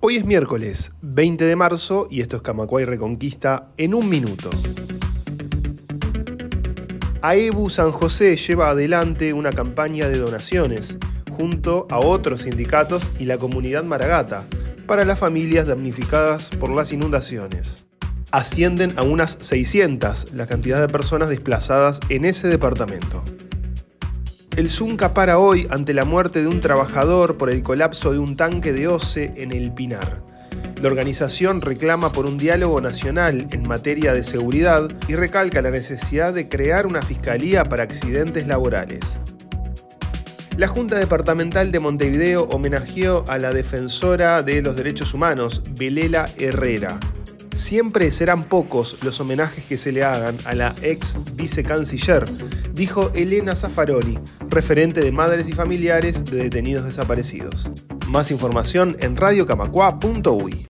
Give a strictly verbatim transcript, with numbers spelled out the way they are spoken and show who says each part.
Speaker 1: Hoy es miércoles, veinte de marzo, y esto es Camacuay Reconquista en un minuto. AEBU San José lleva adelante una campaña de donaciones, junto a otros sindicatos y la comunidad Maragata, para las familias damnificadas por las inundaciones. Ascienden a unas seiscientas la cantidad de personas desplazadas en ese departamento. El Zunca para hoy ante la muerte de un trabajador por el colapso de un tanque de O C E en El Pinar. La organización reclama por un diálogo nacional en materia de seguridad y recalca la necesidad de crear una fiscalía para accidentes laborales. La Junta Departamental de Montevideo homenajeó a la defensora de los derechos humanos, Belela Herrera. Siempre serán pocos los homenajes que se le hagan a la ex vicecanciller, dijo Elena Zaffaroni, referente de madres y familiares de detenidos desaparecidos. Más información en radio camacua punto uy.